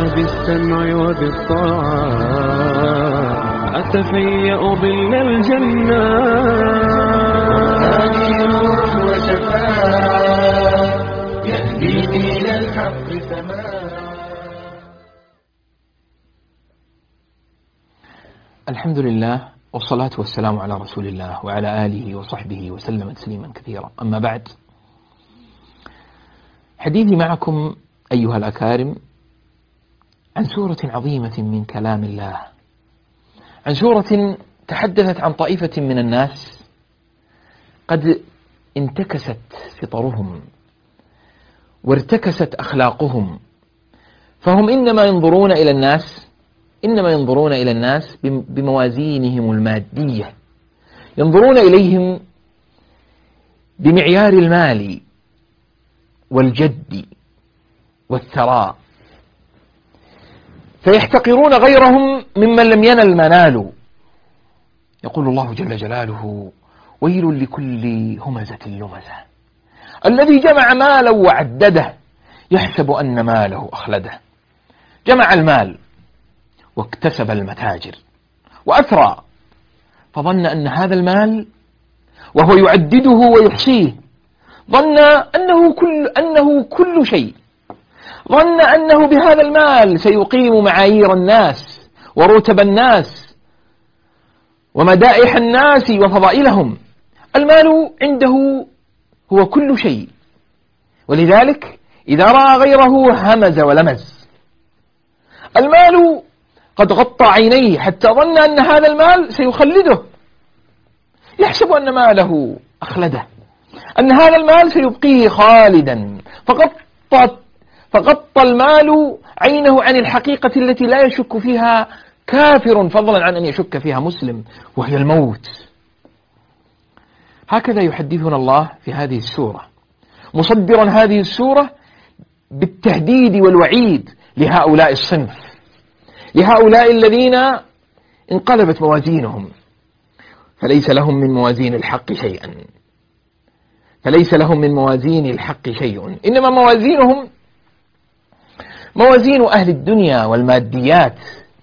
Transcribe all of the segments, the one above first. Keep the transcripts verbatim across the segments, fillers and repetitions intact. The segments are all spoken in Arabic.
بالسمع وبالطاعة أتفيأ ظل الجنة. هذه نور وشفاء يهديني إلى الحق سماء. الحمد لله والصلاة والسلام على رسول الله وعلى آله وصحبه وسلم تسليما كثيرا. أما بعد، حديثي معكم أيها الأكارم عن سورة عظيمة من كلام الله، عن سورة تحدثت عن طائفة من الناس قد انتكست فطرهم وارتكست أخلاقهم، فهم إنما ينظرون إلى الناس إنما ينظرون إلى الناس بموازينهم المادية، ينظرون إليهم بمعيار المال والجد والثراء، فيحتقرون غيرهم ممن لم ينل ما نالوا. يقول الله جل جلاله: ويل لكل همزة لمزة الذي جمع مالا وعدده يحسب أن ماله أخلده. جمع المال واكتسب المتاجر وأثرى، فظن أن هذا المال وهو يعدده ويحصيه ظن أنه كل, أنه كل شيء، ظن أنه بهذا المال سيقيم معايير الناس ورتب الناس ومدائح الناس وفضائلهم. المال عنده هو كل شيء، ولذلك إذا رأى غيره همز ولمز. المال قد غطى عينيه حتى ظن أن هذا المال سيخلده، يحسب أن ماله أخلده، أن هذا المال سيبقيه خالدا، فغطى فغطى المال عينه عن الحقيقة التي لا يشك فيها كافر، فضلا عن أن يشك فيها مسلم، وهي الموت. هكذا يحدثنا الله في هذه السورة، مصدرا هذه السورة بالتهديد والوعيد لهؤلاء الصنف، لهؤلاء الذين انقلبت موازينهم، فليس لهم من موازين الحق شيئا فليس لهم من موازين الحق شيء إنما موازينهم موازين أهل الدنيا والماديات.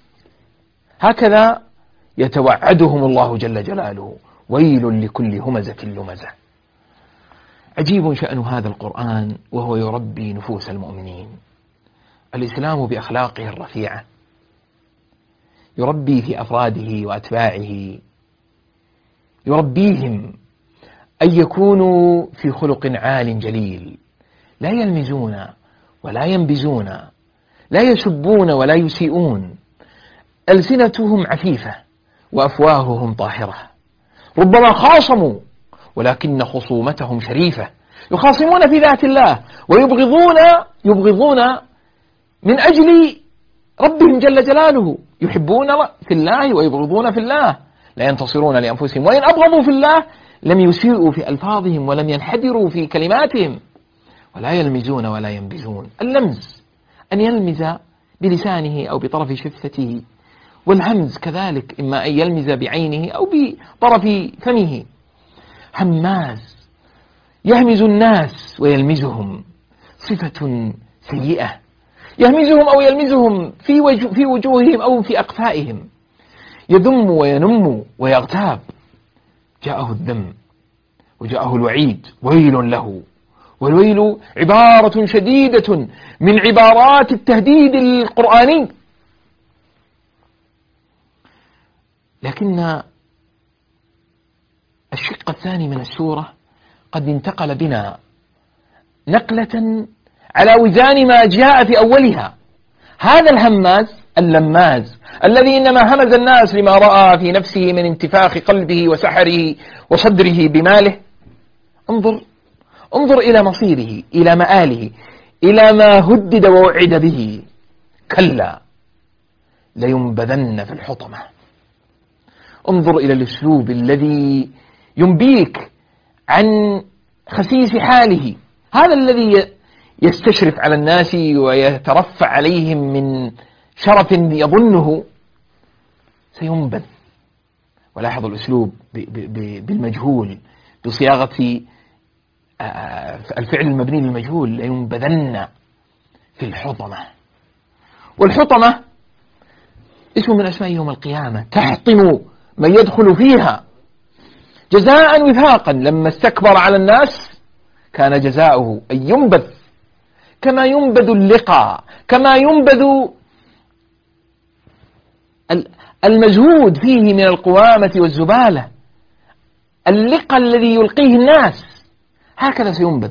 هكذا يتوعدهم الله جل جلاله: ويل لكل همزة لمزة. عجيب شأن هذا القرآن وهو يربي نفوس المؤمنين. الإسلام بأخلاقه الرفيعة يربي في أفراده وأتباعه، يربيهم أن يكونوا في خلق عال جليل، لا يلمزون ولا ينبزون، لا يسبون ولا يسيئون، ألسنتهم عفيفة وأفواههم طاهرة، ربما خاصموا ولكن خصومتهم شريفة، يخاصمون في ذات الله ويبغضون يبغضون من أجل ربهم جل جلاله، يحبون في الله ويبغضون في الله، لا ينتصرون لأنفسهم، وإن أبغضوا في الله لم يسيئوا في ألفاظهم ولم ينحدروا في كلماتهم، ولا يلمزون ولا ينبزون. اللمز أن يلمز بلسانه أو بطرف شفته، والهمز كذلك إما أن يلمز بعينه أو بطرف فمه. هماز يهمز الناس ويلمزهم، صفة سيئة، يهمزهم أو يلمزهم في, وجه في وجوههم أو في أقفائهم، يذم وينم ويغتاب. جاءه الذم وجاءه الوعيد: ويل له. والويل عبارة شديدة من عبارات التهديد القرآني، لكن الشق الثاني من السورة قد انتقل بنا نقلة على وزان ما جاء في أولها. هذا الهماز اللماز الذي إنما همز الناس لما رأى في نفسه من انتفاخ قلبه وسحره وصدره بماله، انظر انظر إلى مصيره، إلى مآله، إلى ما هدد ووعد به: كلا لينبذن في الحطمة. انظر إلى الأسلوب الذي ينبيك عن خسيس حاله، هذا الذي يستشرف على الناس ويترفع عليهم من شرف يظنه سينبذ. ولاحظ الأسلوب بالمجهول بصياغة الفعل المبني للمجهول: لينبذن في الحطمة. والحطمة اسم من أسماء يوم القيامة، تحطم من يدخل فيها جزاء وفاقا. لما استكبر على الناس كان جزاؤه أن ينبذ كما ينبذ اللقى، كما ينبذ المجهود فيه من القوامة والزبالة. اللقى الذي يلقيه الناس هكذا سينبذ،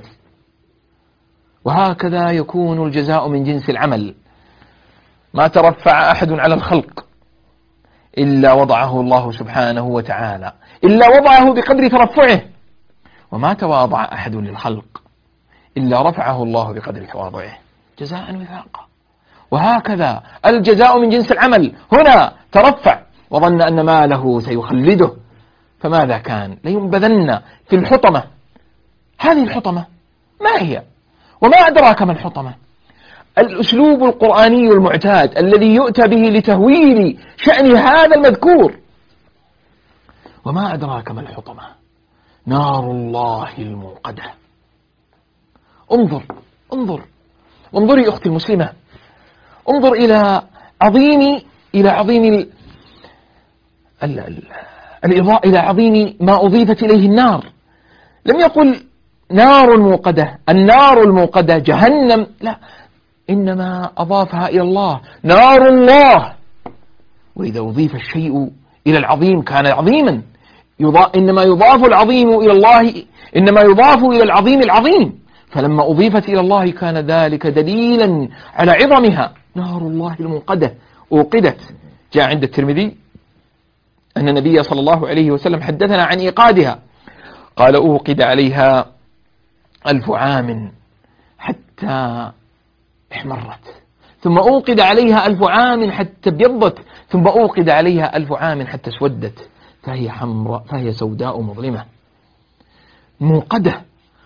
وهكذا يكون الجزاء من جنس العمل. ما ترفع أحد على الخلق إلا وضعه الله سبحانه وتعالى، إلا وضعه بقدر ترفعه، وما تواضع أحد للخلق إلا رفعه الله بقدر تواضعه، جزاء وفاقا. وهكذا الجزاء من جنس العمل. هنا ترفع وظن أن ماله سيخلده، فماذا كان؟ لينبذن في الحطمة. هذه الحطمة ما هي؟ وما أدراك ما الحطمة؟ الأسلوب القرآني المعتاد الذي يؤتى به لتهويل شأن هذا المذكور. وما أدراك ما الحطمة؟ نار الله الموقدة. انظر انظر انظري أختي المسلمة، انظر إلى عظيم إلى عظيم ال... ال... ال... الإضاءة، إلى عظيم ما أضيفت إليه النار. لم يقل نار موقدة، النار الموقدة جهنم، لا، إنما أضافها إلى الله، نار الله. وإذا أضيف الشيء إلى العظيم كان عظيما. يضاف إنما يضاف العظيم إلى الله، إنما يضاف إلى العظيم العظيم، فلما أضيفت إلى الله كان ذلك دليلا على عظمها. نار الله الموقدة أوقدت. جاء عند الترمذي أن النبي صلى الله عليه وسلم حدثنا عن إيقادها، قال أوقد عليها ألف عام حتى احمرت، ثم أوقد عليها ألف عام حتى ابيضت، ثم أوقد عليها ألف عام حتى اسودت، فهي حمراء فهي سوداء مظلمة موقدة.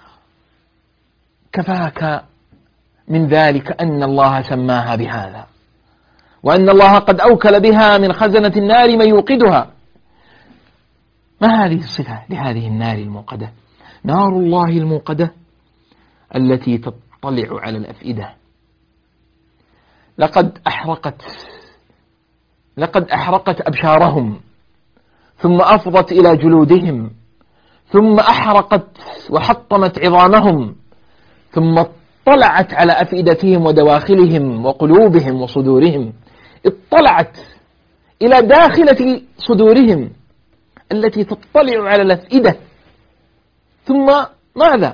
كفاك من ذلك أن الله سماها بهذا، وأن الله قد أوكل بها من خزنة النار من يوقدها. ما هذه الصفة لهذه النار الموقدة؟ نار الله الموقدة التي تطلع على الأفئدة. لقد أحرقت لقد أحرقت أبشارهم، ثم أفضت إلى جلودهم، ثم أحرقت وحطمت عظامهم، ثم اطلعت على أفئدتهم ودواخلهم وقلوبهم وصدورهم. اطلعت إلى داخلة صدورهم التي تطلع على الأفئدة، ثم ماذا؟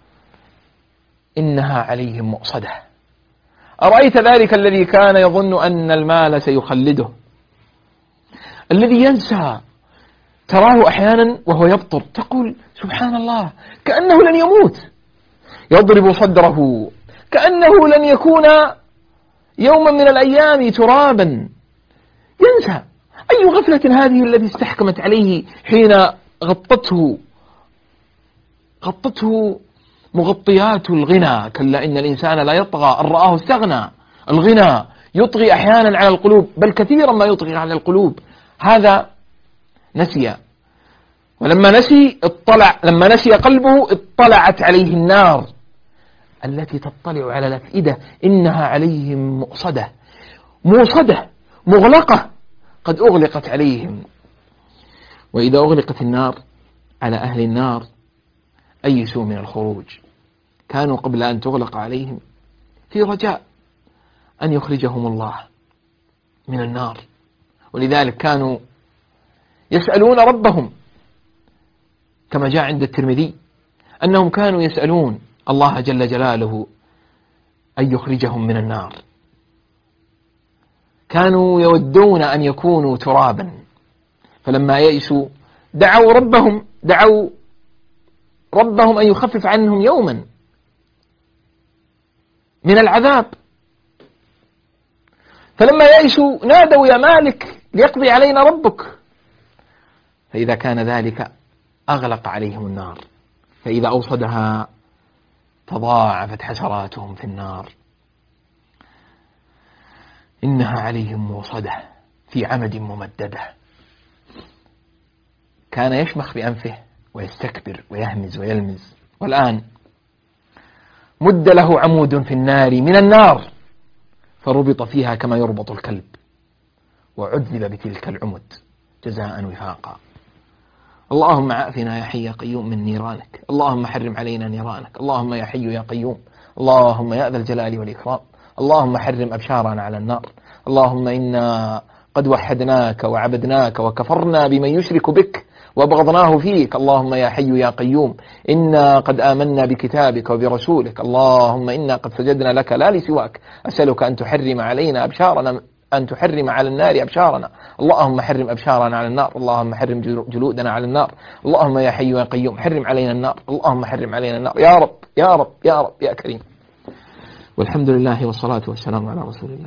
إنها عليهم مؤصدة. أرأيت ذلك الذي كان يظن أن المال سيخلده، الذي ينسى، تراه أحيانا وهو يبطر تقول سبحان الله كأنه لن يموت، يضرب صدره كأنه لن يكون يوما من الأيام ترابا، ينسى. أي غفلة هذه التي استحكمت عليه حين غطته غطته مغطيات الغنى. كلا إن الإنسان لا يطغى أن رآه استغنى. الغنى يطغي أحيانا على القلوب، بل كثيرا ما يطغي على القلوب. هذا نسي، ولما نسي اطلع لما نسي قلبه اطلعت عليه النار التي تطلع على الأفئدة. إنها عليهم مؤصدة، موصدة، مغلقة، قد أغلقت عليهم. وإذا أغلقت النار على أهل النار أيسوا من الخروج. كانوا قبل أن تغلق عليهم في رجاء أن يخرجهم الله من النار، ولذلك كانوا يسألون ربهم، كما جاء عند الترمذي أنهم كانوا يسألون الله جل جلاله أن يخرجهم من النار. كانوا يودون أن يكونوا ترابا، فلما يئسوا دعوا ربهم دعوا ربهم أن يخفف عنهم يوما من العذاب. فلما يئسوا نادوا يا مالك ليقضي علينا ربك، فإذا كان ذلك أغلق عليهم النار، فإذا أوصدها تضاعفت حسراتهم في النار. إنها عليهم موصدة في عمد ممددة. كان يشمخ بأنفه ويستكبر ويهمز ويلمز، والآن مد له عمود في النار من النار فربط فيها كما يربط الكلب، وعذب بتلك العمد جزاء وفاقا. اللهم عافنا يا حي يا قيوم من نيرانك، اللهم حرم علينا نيرانك، اللهم يا حي يا قيوم، اللهم يا ذا الجلال والإكرام، اللهم حرم أبشارنا على النار. اللهم إنا قد وحدناك وعبدناك وكفرنا بمن يشرك بك وابغضناه فيك. اللهم يا حي يا قيوم، إنا قد آمنا بكتابك وبرسولك، اللهم إنا قد سجدنا لك لا لسواك. أسألك أن تحرم علينا أبشارنا، أن تحرم على النار أبشارنا. اللهم حرم أبشارنا على النار، اللهم حرم جلودنا على النار. اللهم يا حي يا قيوم حرم علينا النار، اللهم حرم علينا النار يا رب يا رب يا رب يا كريم. والحمد لله والصلاة والسلام على رسول الله.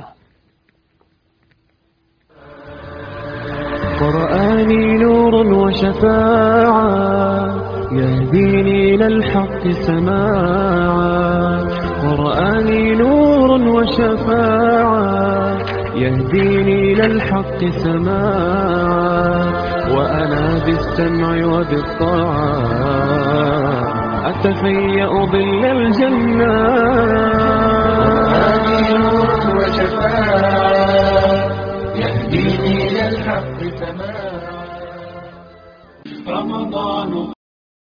قرآني نور وشفاعة يهديني إلى الحق سماعا، قرآني نور وشفاعة يهديني إلى الحق سماعا، وأنا بالسمع وبالطاعة أتفيأ ظل الجنة. قرآني نور وشفاعة يهديني إلى الحق سماعا. رمضان